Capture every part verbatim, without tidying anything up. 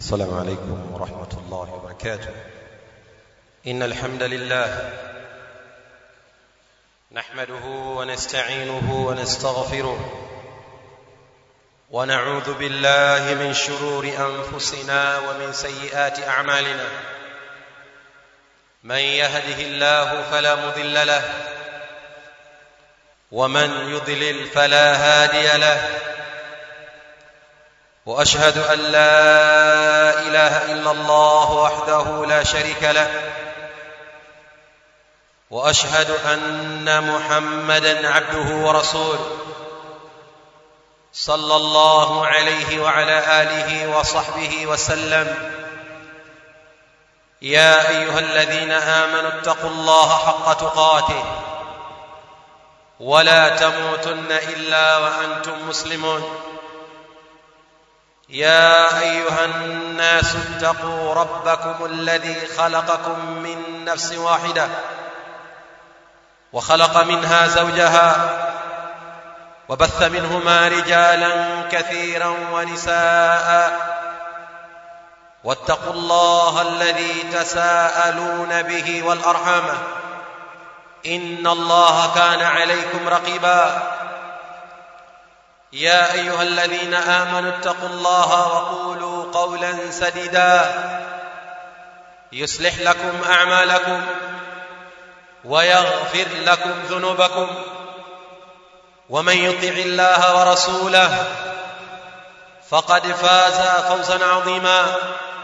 السلام عليكم ورحمة الله وبركاته. إن الحمد لله نحمده ونستعينه ونستغفره ونعوذ بالله من شرور أنفسنا ومن سيئات أعمالنا. من يهده الله فلا مضل له ومن يضلل فلا هادي له. وأشهد أن لا إله إلا الله وحده لا شريك له، وأشهد أن محمدًا عبده ورسوله صلى الله عليه وعلى آله وصحبه وسلم. يا أيها الذين آمنوا اتقوا الله حق تقاته ولا تموتن إلا وأنتم مسلمون. يا أيها الناس اتقوا ربكم الذي خلقكم من نفس واحدة وخلق منها زوجها وبث منهما رجالا كثيرا ونساء. واتقوا الله الذي تساءلون به والأرحام إن الله كان عليكم رقيبا. يا أيها الذين آمنوا اتقوا الله وقولوا قولا سديدا يصلح لكم أعمالكم ويغفر لكم ذنوبكم، ومن يطع الله ورسوله فقد فاز فوزا عظيما.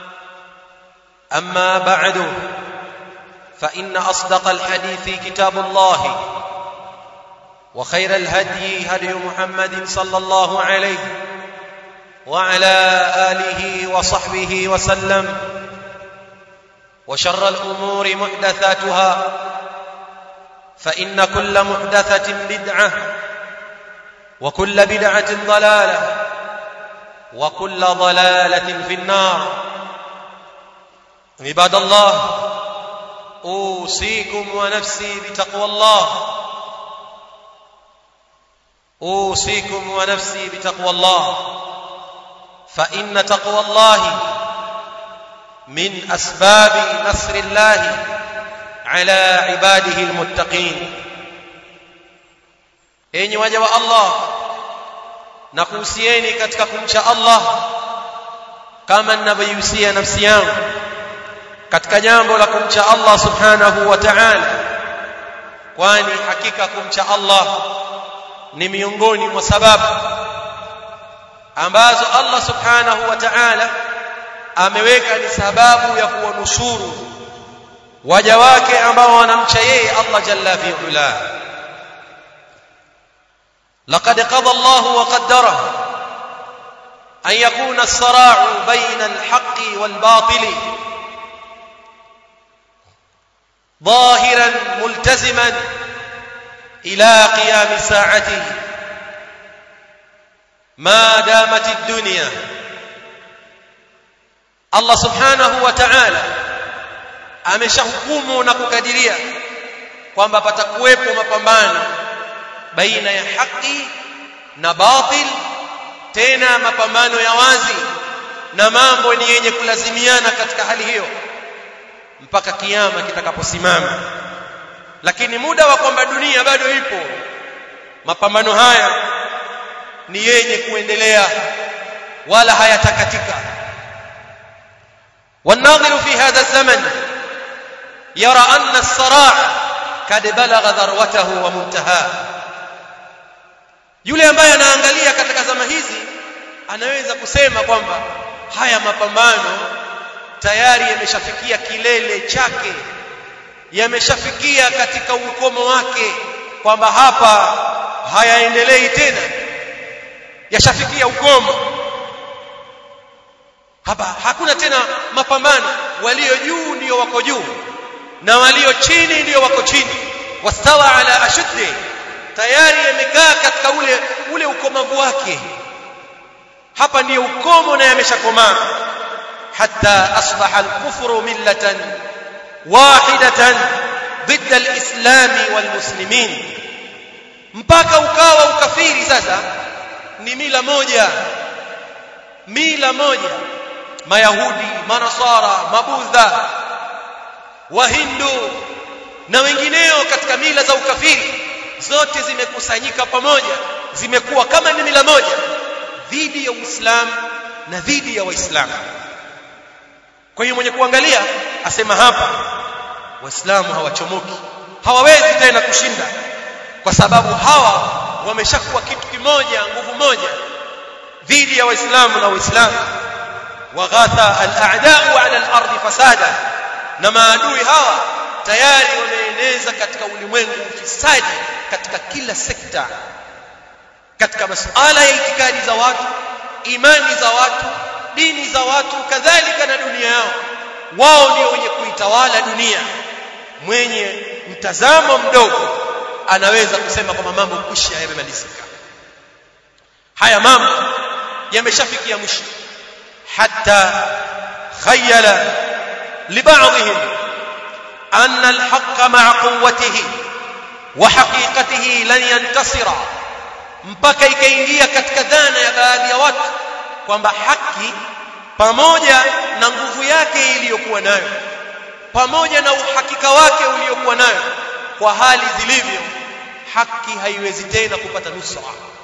أما بعد، فإن أصدق الحديث كتاب الله، وخير الهدي هدي محمد صلى الله عليه وعلى آله وصحبه وسلم. وشر الأمور محدثاتها، فإن كل محدثة بدعة، وكل بدعة ضلالة، وكل ضلالة في النار. عباد الله، أوصيكم ونفسي بتقوى الله أوصيكم ونفسي بتقوى الله، فإن تقوى الله من أسباب نصر الله على عباده المتقين. Enyi waja wa Allah, nakuhusieni katika kumcha Allah kama ninavyohusia nafsi yangu katika jambo la kumcha Allah subhanahu wa ta'ala, kwani hakika kumcha Allah ni miongoni mwa sababu ambazo Allah subhanahu wa ta'ala ameweka ni sababu ya kuwanusuru waja wake ambao wanamcha yeye Allah jalla fi ula. Laqad qada Allah wa qaddara an yakuna as-sara'u bayna al-haqqi wal-batili ظاهرا ملتزما إلى قيام ساعته ما دامت الدنيا. Allah subhanahu wa ta'ala ameshahukumu na kukadiria kwamba patakuwepo mapambano baina ya haki na batil, tena mapambano ya wazi na mambo ni yenye kulazimiana katika hali hiyo mpaka kiyama kitakaposimama. Lakini muda wa kwamba dunia bado ipo, mapambano haya ni yenye kuendelea wala hayatakatika. والناظر في هذا الزمن يرى أن الصراع قد بلغ ذروته ومنتهاه. Yule ambaye anaangalia katika zama hizi anaweza kusema kwamba haya mapambano tayari yameshafikia kilele chake, yameshafikia katika ukomo wake, kwamba hapa hayaendelei tena, yashafikia ukomo. Hapa hakuna tena mapambano, walio juu ndio wako juu na walio chini ndio wako chini. Wastawa ala ashuddi, tayari yamekaa katika ule ule ukomavu wake. Hapa ndio ukomo na yameshakomaa. Hatta asbaha al-kufru millatan wahidatan ضد الإسلام والمسلمين, mpaka ukawa ukafiri sasa ni mila moja, mila moja mayahudi, manasara, mabudha, wahindu na wengineo katika mila za ukafiri, zote zimekusanyika pamoja, zimekuwa kama ni mila moja dhidi ya Uislamu na dhidi ya Waislamu. Kwa hiyo mwenye kuangalia asema hapa Waislamu hawachomoki, hawawezi tena kushinda, kwa sababu hawa wameshakuwa kitu kimoja, nguvu moja dhidi ya Waislamu na Waislamu. Waghatha al-a'da'u 'ala al-ardi fasada, na maadui hawa tayari wameeneza katika ulimwengu ufisadi katika kila sekta, katika masuala ya itikadi za watu, imani za watu, dini za watu, kadhalika na dunia yao. Wao ndio wenye kuitawala dunia. Mwenye mtazamo mdogo anaweza kusema kwamba mambo kwisha, yamemalizika. Haya mambo yameshafikia mwisho. Hatta khayala liba'dihim anna al-haqqa ma'a quwwatihi wa haqiqatihi lan yantasira, mpaka ikaingia katika dhana ya baadhi ya watu kwamba haki pamoja na nguvu yake iliyokuwa nayo, pamoja na uhakika wake uliokuwa nayo, kwa hali zilivyo, haki haiwezi tena kupata nusra.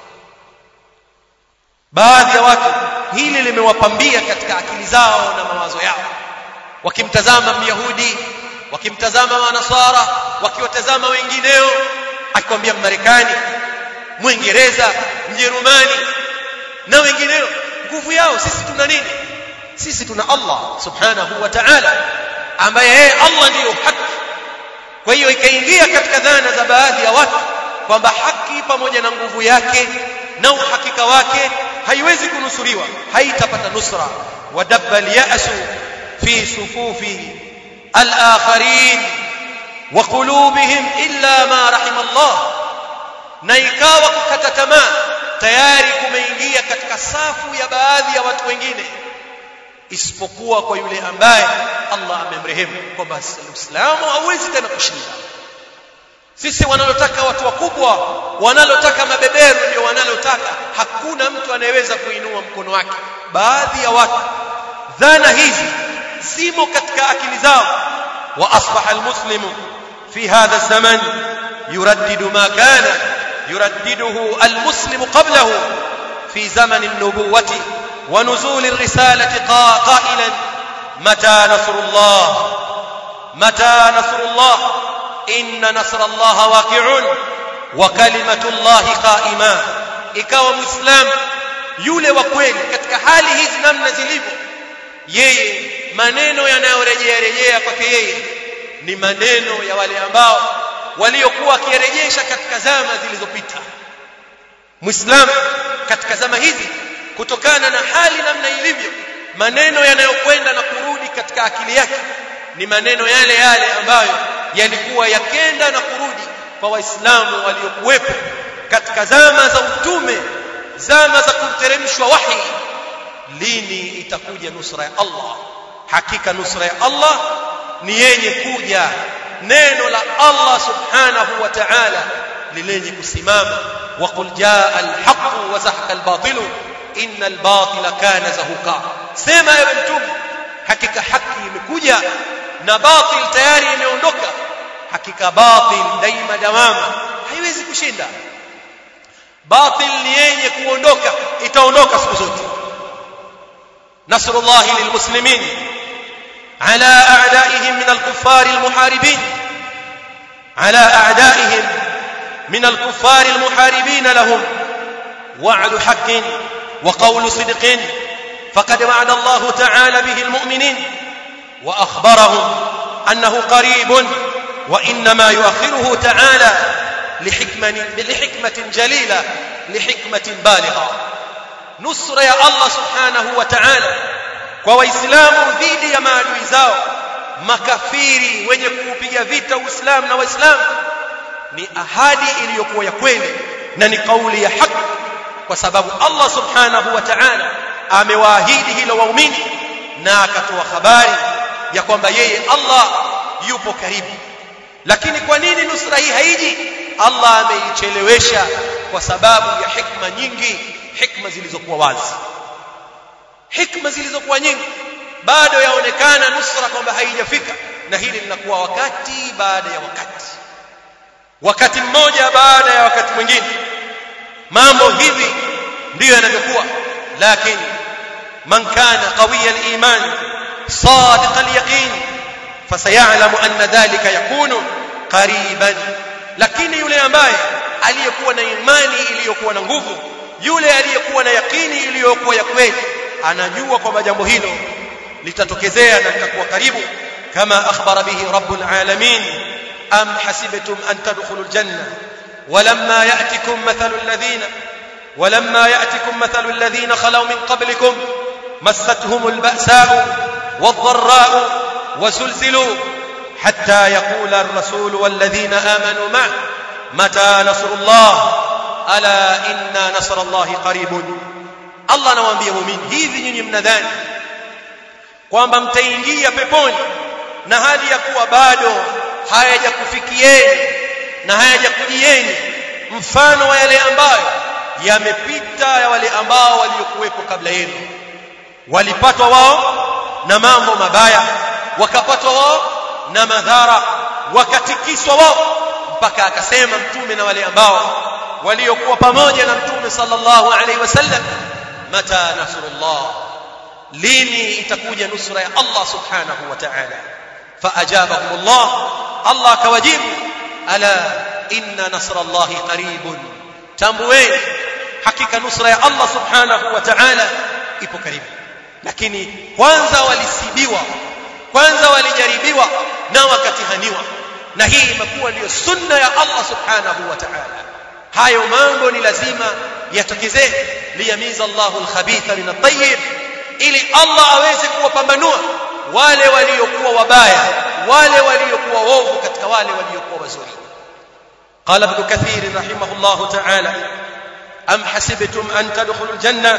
Baadhi ya watu hili limewapambia katika akili zao na mawazo yao, wakimtazama Myahudi, wakimtazama Manasara, wakiwatazama wengineo, akikwambia Marekani, Mwingereza, Mjerumani na wengineo, nguvu yao. Sisi tuna nini? Sisi tuna Allah subhanahu wa ta'ala, ambaye yeye Allah ndiyo haki. Kwa hiyo ikaingia katika dhana za baadhi ya watu kwamba haki pamoja na nguvu yake na uhakika wake haiwezi kunusuriwa, haitapata nusra. Wadabba al-ya'su fi sufufi al-akharin wa qulubihim illa ma rahima Allah, na ikawa kukata tamaa tayari kumeingia katika safu ya baadhi ya watu wengine, isipokuwa kwa yule ambaye Allah amemrehemu, kwamba Uislamu hauwezi tena kushinda. Sisi wanalotaka watu wakubwa, wanalotaka mabeberu ndio wanalotaka, hakuna mtu anayeweza kuinua mkono wake. Baadhi ya watu dhana hizi zimo katika akili zao. Wa asbaha almuslimu fi hadha zaman yuraddidu ma kana yuraddiduhu almuslimu qablahu fi zaman an-nubuwati wa nuzul ar-risalati qailan mata nasrullah mata nasrullah inna nasrallaha waqi'un wa kalimatullahi qa'ima. Ikawa muislam yule wa kweli katika hali hizi namna zilivyo, yeye maneno yanayorejea rejea kwake yeye ni maneno ya wale ambao waliokuwa wakirejesha katika zama zilizopita. Muislam katika zama hizi, kutokana na hali namna ilivyo, maneno yanayokwenda na kurudi katika akili yake ni maneno yale yale ambayo yalikuwa yakenda na kurudi kwa Waislamu waliokuwepo katika zama za utume, zama za kuteremshwa wahi. Lini itakuja nusra ya Allah? Hakika nusra ya Allah ni yenye kuja. Neno la Allah subhanahu wa ta'ala lilenye kusimama, wa qul jaa al-haqq wa zahaqa al-batil inna al-batila kana zahuqa. Sema ewe mtume, hakika haki imekuja na batil tayari imeondoka. Hakika batil daima dawama, haiwezi kushinda. Batil ni yenye kuondoka, itaondoka siku zote. Nasrullahi lilmuslimin ala a'daihim min al-kuffar al-muharibin ala a'daihim min al-kuffar al-muharibin lahum wa'du haqqin wa qawlu sidqin faqad wa'ada Allah ta'ala bihi al-mu'minin wa akhbarahum annahu qaribun wa inma yu'akhiruhu ta'ala lihikmatin lihikmatin jalila lihikmatin baligha. Nusra ya Allah subhanahu wa ta'ala kwa Waislamu dhidi ya maadui zao makafiri wenye kuupiga vita Uislamu na Waislamu ni ahadi iliyokuwa ya kweli na ni kauli ya haki, kwa sababu Allah subhanahu wa ta'ala amewaahidi hilo waumini na akatoa habari ya kwamba yeye Allah yupo karibu. Lakini kwa nini nusra hii haiji? Allah ameichelewesha kwa sababu ya hikma nyingi, hikma zilizokuwa wazi. hikma zilizokuwa nyingi, bado yaonekana nusra kwamba haijafika, na hili linakuwa wakati baada ya wakati, wakati mmoja baada ya wakati mwingine. Mambo hivi ndiyo yanavyokuwa. Lakini man kana qawiya al-iman sadiq al-yaqin fasayalamu anna dhalika yakunu qariban. Lakini yule ambaye aliyekuwa na imani iliyokuwa na nguvu, yule aliyekuwa na yakini iliyokuwa ya kweli, anajua kwamba jambo hilo litatokezea na litakuwa karibu. Kama akhbara bihi rabbul alamin, am hasibtum an tadkhulul janna walamma ya'tikum mathalul ladhina walamma ya'tikum mathalul ladhina khalaw min qablikum massatuhumul ba'sa'u wadh-dharra'u وزلزلوا حتى يقول الرسول والذين آمنوا معه متى نصر الله ألا إن نصر الله قريب. الله anawaambia muumini, hivi nyinyi mnadhani kwamba mtaingia peponi na hali ya kuwa bado hayajakufikieni na hayajakujieni mfano wa yale ambayo yamepita ya wale ambao waliokuwepo kabla yenu? Walipatwa wao na mambo mabaya, wakapatwa wao na madhara, wakatikiswa wao, mpaka akasema mtume na wale ambao waliokuwa pamoja na mtume sallallahu alaihi wasallam, mata nasrullah, lini itakuja nusra ya Allah subhanahu wa ta'ala? Faajabahumullah, Allah akawajibu, ala inna nasrallahi qaribun, tambueni hakika nusra ya Allah subhanahu wa ta'ala ipo karibu. Lakini kwanza walisibiwa, kwanza walijaribiwa na wakatihaniwa, na hii imekuwa ndio sunna ya Allah subhanahu wa ta'ala. Hayo mambo ni lazima yatokezee, liyamiza Allahu al-khabitha min at-tayyib, ili Allah aweze kuwapambanua wale waliokuwa wabaya, wale waliokuwa waovu katika wale waliokuwa wazuri. Qala Ibn Kathir rahimahullahu ta'ala, am hasibtum an tadkhulul janna,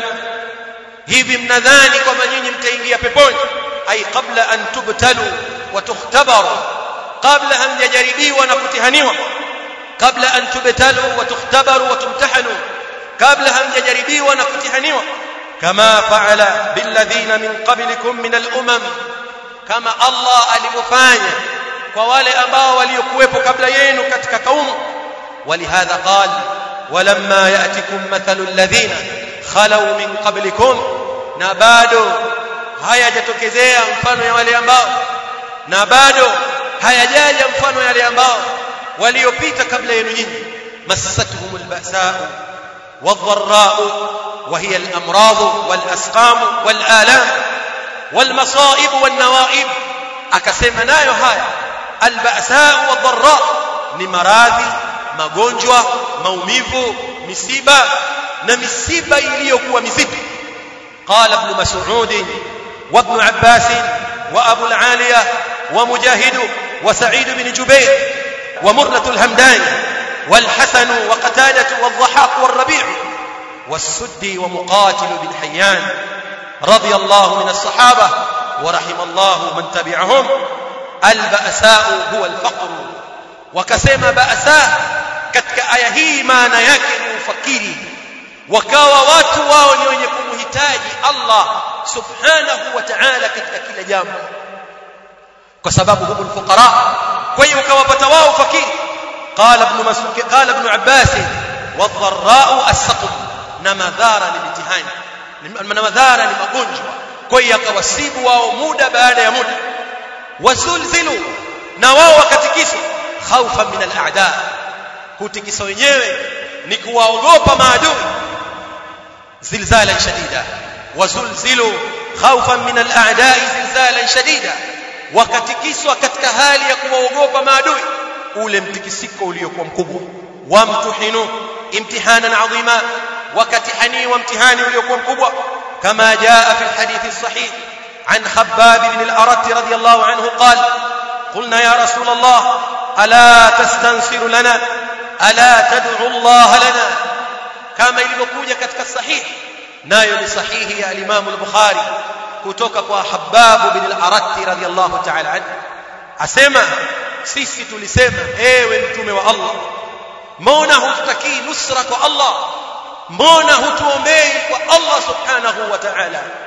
hivi mnadhani kwamba nyinyi mtaingia peponi? Ay qabla an tubtalu wa tukhtabaru, qabla hamjajaribiwa na kutihaniwa. Qabla an tubtalu wa tukhtabaru wa tumtahanu, qabla hamjajaribiwa na kutihaniwa. Kama faala billadhina min qablikum min al-umam, kama Allah alivyofanya kwa wale ambao waliokuwepo kabla yenu katika kaumu. Walihadha qala walamma ya'tikum mathalu alladhina khalaw min qablikum, na bado hayajatokezea mfano ya wale ambao, na bado hayajaja mfano ya wale ambao waliopita kabla yenu nyinyi. massatuhumul ba'sa'u wadh-dharra'u wa hiya al-amrad wal-asqam wal-alam wal-masa'ib wan-nawa'ib. Akasema nayo haya al-ba'sa'u wadh-dharra' ni maradhi, magonjwa, maumivu, misiba na misiba iliyokuwa mizito. قال ابن مسعود وابن عباس وابو العالية ومجاهد وسعيد بن جبير ومرة الهمداني والحسن وقتادة والضحاك والربيع والسدي ومقاتل بن حيان رضي الله من الصحابة ورحم الله من تبعهم. البأساء هو الفقر. وكسما بأساء katika aya hii maana yake ni ufakiri, wakawa watu wao ni wenye kumhitaji Allah subhanahu wa ta'ala katika kila jambo, kwa sababu humul fuqara, kwa hiyo wakawapata wao fakiri. Qala ibn Mas'ud, qala ibn Abbas, wadh-dharra'u as-saqm, na madhara ni mitihani, na madhara ni magonjwa, kwa hiyo akawasibu wao muda baada ya muda. Wasulzilu, na wao wakatikiswa, khawfan min al-a'da, kutikisa wenyewe ni kuwaogopa maadui. زلزالا شديدا وزلزلوا خوفا من الاعداء زلزالا شديدا, wakatikiswa katika hali ya kuwaogopa maadui, ule mtikisiko uliokuwa mkubwa. Wamtuhinu imtihanan adhima, wakatihani wa mtihani uliokuwa mkubwa. Kama jaa fi alhadith as-sahih an Khabbab ibn al-Arat radiyallahu anhu qala qulna ya rasul Allah ala tastansiru lana ala tad'u Allah lana, kama ilivyokuja katika sahihi, nayo ni sahihi ya Imam al-Bukhari kutoka kwa Khabbab bin al-Arat radhiyallahu ta'ala anhu, asema sisi tulisema, ewe mtume wa Allah, mbona hututakii nusra kwa Allah, mbona hutuombei kwa Allah subhanahu wa ta'ala?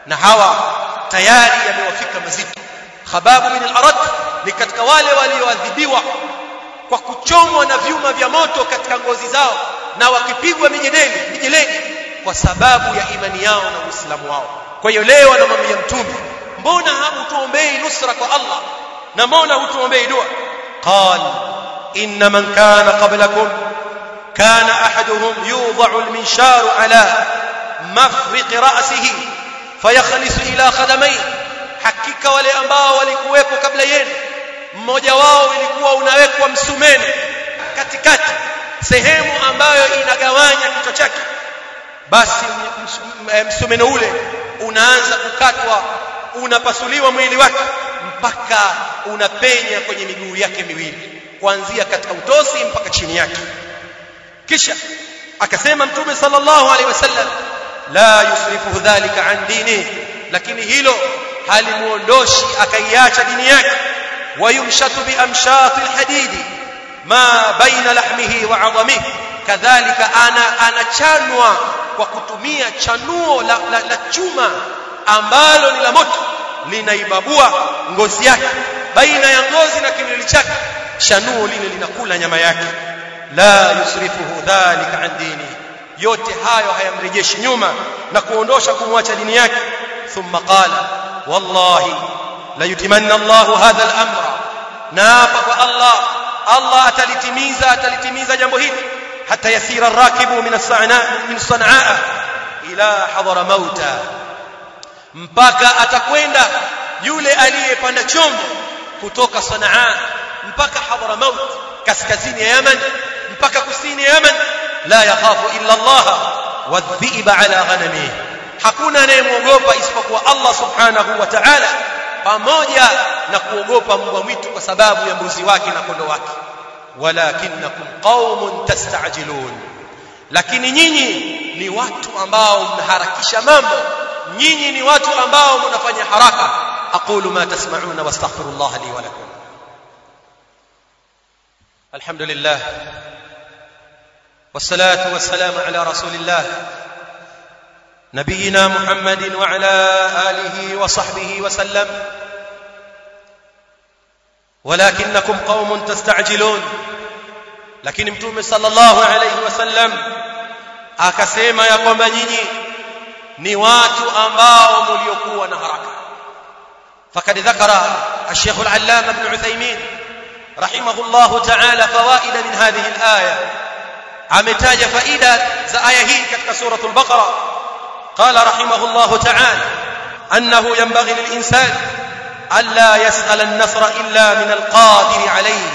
na hawa tayari yamewafika mazito. Khabbab bin al-Arat ni katika wale walioadhibiwa kwa kuchomwa na vyuma vya moto katika ngozi zao na wakipigwa mijeledi mijeledi kwa sababu ya imani yao na Uislamu wao. Kwa hiyo leo anamwambia Mtume, mbona hamutuombei nusra kwa Allah na mbona hutuombei dua? Qal inna man kana qablakum kana ahaduhum yudha'u al-minsharu ala mafriq ra'sihi fayakhlisu ila khadamayhi, hakika wale ambao walikuwepo kabla yenu mmoja wao ilikuwa unawekwa msumeno katikati sehemu ambayo inagawanya kichwa chake, basi msumeno ule unaanza kukatwa, unapasuliwa mwili wake mpaka unapenya kwenye miguu yake miwili kuanzia katika utosi mpaka chini yake. Kisha akasema Mtume sallallahu alaihi wasallam, la yusrifu dhalika an dini, lakini hilo halimuondoshi akaiacha dini yake. Wayumshatu bi amshati alhadidi ma baina lahmihi wa 'adhamihi, kadhalika ana anachanwa kwa kutumia chanuo la, la, la chuma ambalo ni la moto, linaibabua ngozi yake baina ya ngozi na kimwili chake, chanuo lile linakula nyama yake. La yusrifuhu dhalika an dini, yote hayo hayamrejeshi nyuma na kuondosha kumwacha dini yake. Thumma qala wallahi la yutimanna Allahu hadha al-amra, naapa kwa Allah, Allah atalitimiza atalitimiza jambo hili, hata yasira ar-rakibu min as-sa'na min Sanaa ila hadara mauta, mpaka atakwenda yule aliyepanda chombo kutoka Sanaa mpaka hadara maut, kaskazini ya Yaman mpaka kusini ya Yaman. La yakhafu illa Allah wadhiba ala ghanamihi, hakuna anayemuogopa isipokuwa Allah subhanahu wa ta'ala, pamoja na kuogopa mbwa mwitu kwa sababu ya mbuzi wake na kondoo wake. Walakinnakum qaumun tastajilun, lakini nyinyi ni watu ambao mnaharakisha mambo, nyinyi ni watu ambao mnafanya haraka. aqulu ma tasma'una wastaghfirullah li wa lakum. Alhamdulillah wassalatu wassalamu ala rasulillah نبينا محمد وعلى آله وصحبه وسلم. ولكنكم قوم تستعجلون, lakini Mtume sallallahu alayhi wasallam akasema ya kwamba nyinyi ni watu ambao mliokuwa na haraka. Fakad dhakara al-Sheikh al-Allama Ibn Uthaymeen rahimahullahu ta'ala fawaid min hadhihi al-aya, ametaja faida za aya hii katika suratul Baqara. قال رحمه الله تعالى أنه ينبغي للإنسان ألا يسأل النصر إلا من القادر عليه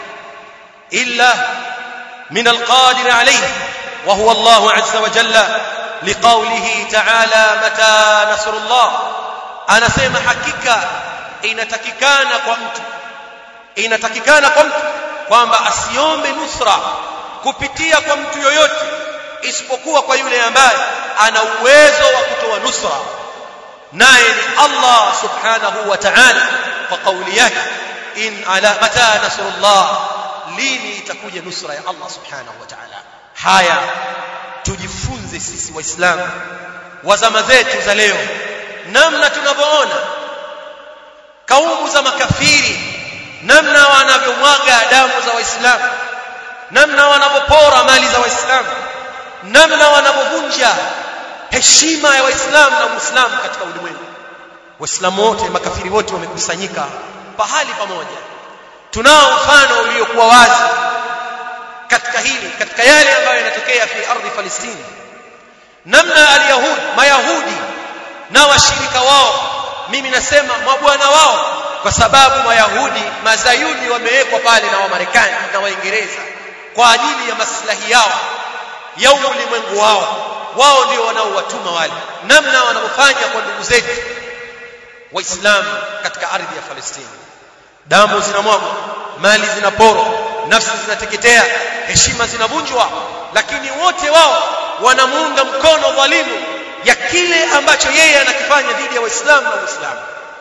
إلا من القادر عليه وهو الله عز وجل، لقوله تعالى متى نصر الله. أنا سيما حقيقة inatakikana kwa mtu inatakikana kwa mtu kwamba asiombe nusra kupitia kwa mtu yoyote isipokuwa kwa yule ambaye ana uwezo wa kutoa nusra, naye ni Allah subhanahu wa ta'ala, kwa kauli yake in ala mata nasrullah, lini itakuja nusra ya Allah subhanahu wa ta'ala. Haya tujifunze sisi waislamu wa zama zetu za leo, namna tunavyoona kaumu za makafiri, namna wanavyomwaga damu za waislamu, namna wanavyopora mali za waislamu, namna wanapovunja heshima ya waislamu na muislamu katika ulimwengu. Waislamu wote, makafiri wote wamekusanyika pahali pamoja. Tunao mfano uliokuwa wazi katika hili, katika yale ambayo yanatokea fi ardhi Palestina, namna al-Yahudi, mayahudi na washirika wao, mimi nasema mabwana wao, kwa sababu mayahudi mazayuni wamewekwa pale na Wamarekani na Waingereza kwa ajili ya maslahi yao ya ulimwengu wao. Wao ndio wanaowatuma wale, namna wanavyofanya kwa ndugu zetu waislamu katika ardhi ya Palestina. Damu zinamwagwa, mali zinaporwa, nafsi zinateketea, heshima zinavunjwa, lakini wote wao wanamuunga mkono dhalimu ya kile ambacho yeye anakifanya dhidi ya waislamu na waislamu,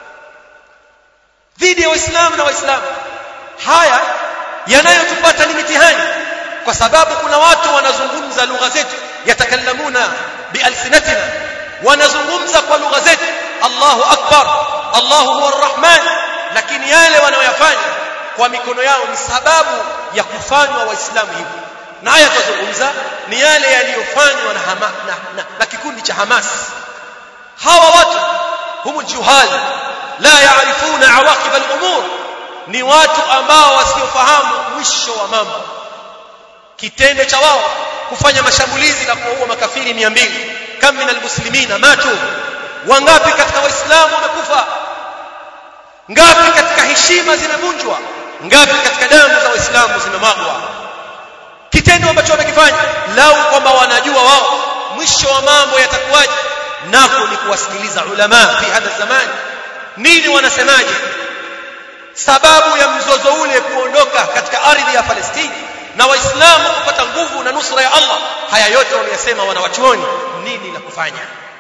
dhidi ya waislamu na waislamu. Haya yanayotupata ni mitihani, kwa sababu kuna watu wanazungumza lugha zetu, yatakallamuna bialsinatina, wanazungumza kwa lugha zetu, Allahu akbar, Allahu huwa arrahman, lakini yale wanayoyafanya kwa mikono yao ni sababu ya kufanywa waislamu hivyo. Na haya tuzungumza ni yale yaliyofanywa na, hama, na, na, na kikundi cha Hamas. Hawa watu humu juhal la yaarifuna awaqib al-umur, ni watu ambao wasiofahamu mwisho wa mambo. Kitendo cha wao kufanya mashambulizi na kuua makafiri mia mbili, kam min almuslimina matu, wangapi katika waislamu wamekufa, ngapi katika heshima zimevunjwa, ngapi katika damu za waislamu zimemwagwa. Kitendo ambacho wamekifanya, lau kwamba wanajua wao mwisho wa mambo yatakuwaje, nako ni kuwasikiliza ulama fi hadha zaman, nini wanasemaje, sababu ya mzozo ule kuondoka katika ardhi ya Palestina na waislamu kupata nguvu na nusra ya Allah. Haya yote wameyasema wanawachuoni, nini la kufanya.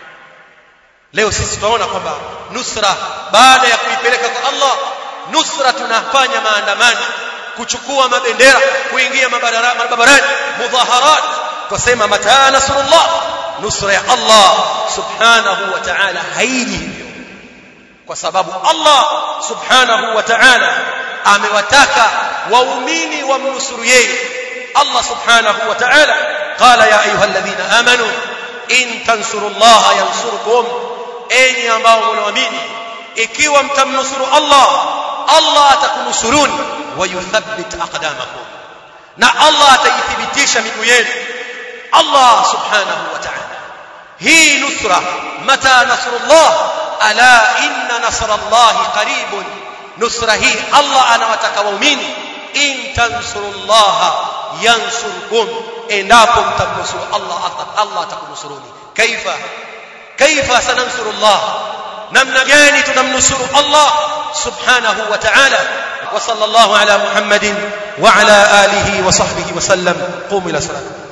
Leo sisi tunaona kwamba nusra, baada ya kuipeleka kwa Allah, nusra tunafanya maandamano, kuchukua mabendera, kuingia mabarabarani, mudhaharat, tusema mata nasrullah, nusra ya Allah subhanahu wa ta'ala haiji hivyo, kwa sababu Allah subhanahu wa ta'ala amewataka waumini wamnusuru yeye. Allah subhanahu wa ta'ala qala ya ayyuhalladhina amanu in tansurullaha yansurkum, enyi ambao mnaamini, ikiwa mtamnusuru Allah, Allah atakunusuruni, wa yuthabbit aqdamakum, na Allah ataithibitisha miguu yenu. Allah subhanahu wa ta'ala, hii nusra, mata nasrullah, ala inna nasrallahi qaribun, nusra hii Allah anawataka waumini, in tansurullaha yansurkum, endapo mtamnusuru Allah, Allah atakunusuruni. Kaifa kaifa sanansurullah, namna gani tunamnusuru Allah subhanahu wa ta'ala. Wa sallallahu ala Muhammadin wa ala alihi wa sahbihi wa sallam. Qumu ila salati.